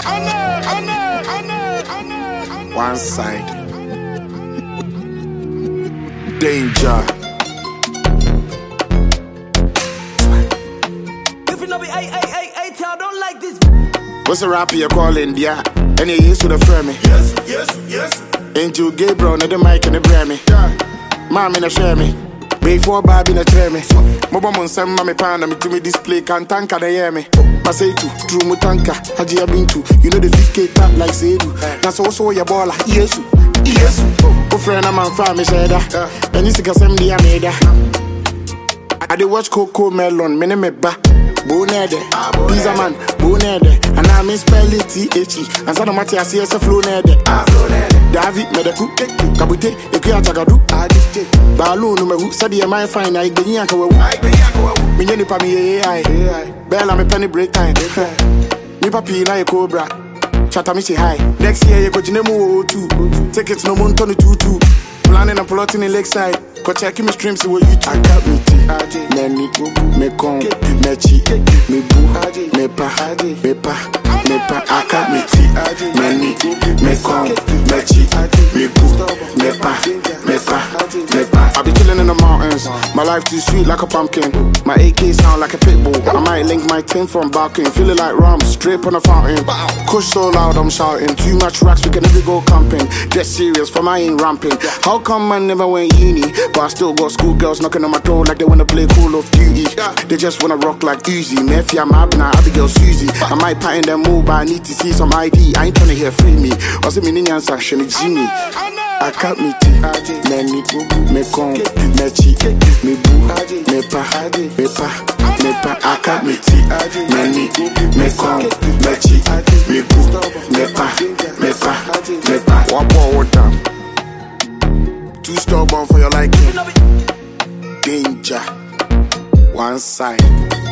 One side. Danger. If you know me, I don't like this. What's a rapper you call India? And you used to the firm me. Yes. Angel Gabriel, no the mic and the brand Mom in a share me. Before Bobby in a tray me. Mobile on some mammy panda me to me display can tanka they hear me. I say to true mutanka, Haji I been to. You know the 50K tap like Sedu. That's also your baller, yes. Oh friend I'm on farm, me say that. And you see assembly I made that. I dey watch Coco Melon, me me ba. Bonede, pizza man, bonede. And I miss spell it T-H-E. And so no matter I see us a flow nede. David Medeku, Kabute, Ekia Tagadu, Baloo no me said the my fine, I get yanka. Minyani pa me AI, Bella me penny break time. Me papi na a cobra, Chatamichi high. Next year you go Jinemu 2. Tickets no moon 22. Planning and plotting in Lakeside. Go check me streams to YouTube. I got me tea, Neni, me con, me chi, me boo, me pa, me pa. I got me tea, Neni, me con, me chi, me boo, me pa. I be chilling in the mountains. My life too sweet like a pumpkin. My AK sound like a pit bull. I might link my tin from barking. Feeling like rum, straight on the fountain. Kush so loud I'm shouting. Too much racks, we can never go camping. Get serious, for I ain't ramping. How come I never went uni? But I still got schoolgirls knocking on my door like they wanna play Call of Duty. They just wanna rock like Uzi. Murphy, I'm Abner, Abigail, Susie. I might pattern them all, but I need to see some ID. I ain't tryna hear free me. Was it me Ninian Saction, Jimmy? I got me tea, Neni, me con, me chi, me boo, me pa. I got me tea, Neni, me con, me chi, me boo, me pa. One more down. Too stubborn for your liking. Danger. One side.